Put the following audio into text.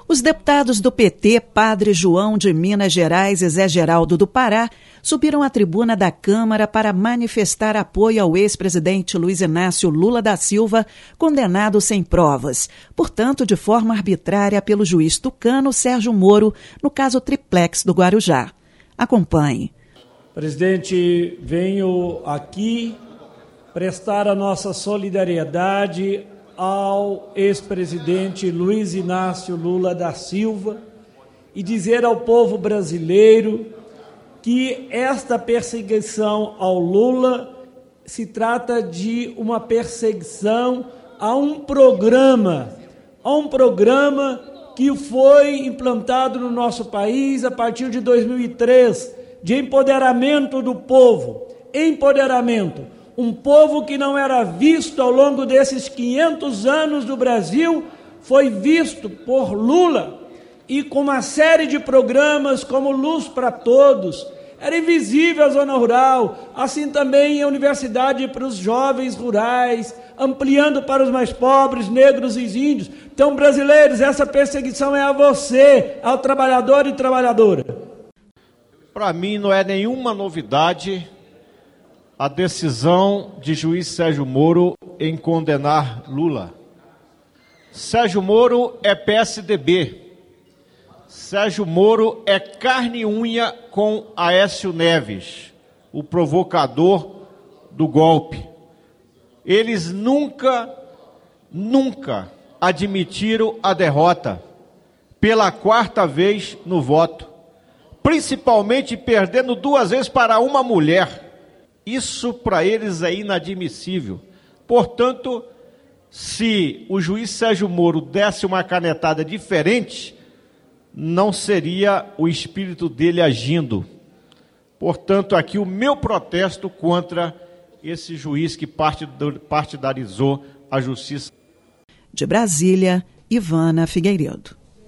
Os deputados do PT, Padre João de Minas Gerais e Zé Geraldo do Pará, subiram à tribuna da Câmara para manifestar apoio ao ex-presidente Luiz Inácio Lula da Silva, condenado sem provas, portanto de forma arbitrária pelo juiz tucano Sérgio Moro, no caso Triplex do Guarujá. Acompanhe. Presidente, venho aqui prestar a nossa solidariedade ao ex-presidente Luiz Inácio Lula da Silva e dizer ao povo brasileiro que esta perseguição ao Lula se trata de uma perseguição a um programa que foi implantado no nosso país a partir de 2003, de empoderamento do povo, um povo que não era visto ao longo desses 500 anos do Brasil, foi visto por Lula, e com uma série de programas como Luz para Todos, era invisível a zona rural, assim também a universidade para os jovens rurais, ampliando para os mais pobres, negros e índios. Então, brasileiros, essa perseguição é a você, ao trabalhador e trabalhadora. Para mim não é nenhuma novidade a decisão de juiz Sérgio Moro em condenar Lula. Sérgio Moro é PSDB. Sérgio Moro é carne e unha com Aécio Neves, o provocador do golpe. Eles nunca admitiram a derrota pela 4ª vez no voto, principalmente perdendo 2 vezes para uma mulher. Isso para eles é inadmissível. Portanto, se o juiz Sérgio Moro desse uma canetada diferente, não seria o espírito dele agindo. Portanto, aqui o meu protesto contra esse juiz que partidarizou a justiça. De Brasília, Ivana Figueiredo.